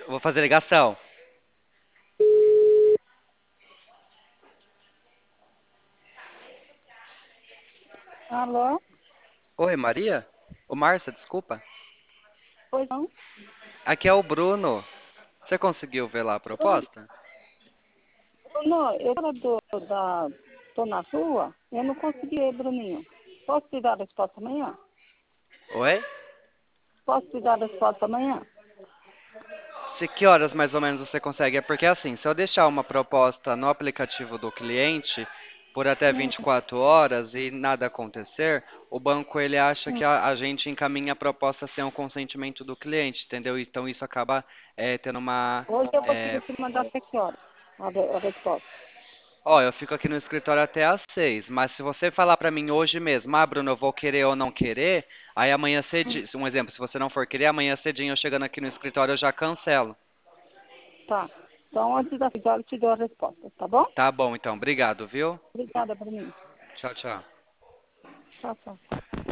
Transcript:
Vou fazer ligação. Alô? Oi, Maria? Ô, Márcia, desculpa. Pois não? Aqui é o Bruno. Você conseguiu ver lá a proposta? Bruno, tô na rua, eu não consegui ver, Bruninho. Posso te dar a resposta amanhã? Oi? Posso te dar a resposta amanhã? Que horas mais ou menos você consegue? É porque assim, se eu deixar uma proposta no aplicativo do cliente por até Hum, 24 horas e nada acontecer, o banco ele acha hum. que a gente encaminha a proposta sem o consentimento do cliente, entendeu? Então isso acaba tendo uma. Hoje eu vou é, te mandar até que horas a resposta. Ó, eu fico aqui no escritório até às 6, mas se você falar pra mim hoje mesmo, ah, Bruno, eu vou querer ou não querer, aí amanhã cedinho, um exemplo, se você não for querer, amanhã cedinho eu chegando aqui no escritório eu já cancelo. Tá. Então, antes da 6 horas, eu te dou a resposta, tá bom? Tá bom, então, obrigado, viu? Obrigada, Bruninho. Tchau, tchau. Tchau, tchau.